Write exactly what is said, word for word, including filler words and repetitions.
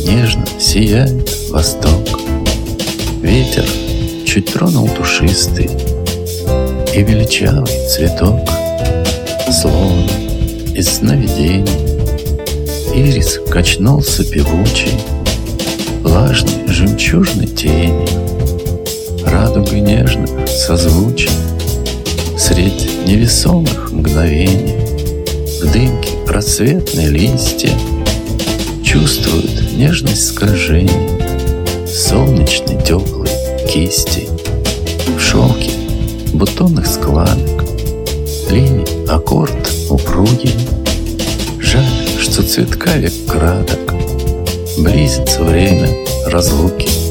нежно сияет восток. Ветер чуть тронул душистый и величавый цветок, словно из сновидений ирис качнулся певучий, влажной жемчужной тени, радугой нежных созвучий. Средь невесомых мгновений в дымке рассветные листья чувствуют нежность скольжений солнечной теплой кисти. В шелке бутонных складок линий аккорд упругий. Жаль, что цветка век краток, близится время разлуки.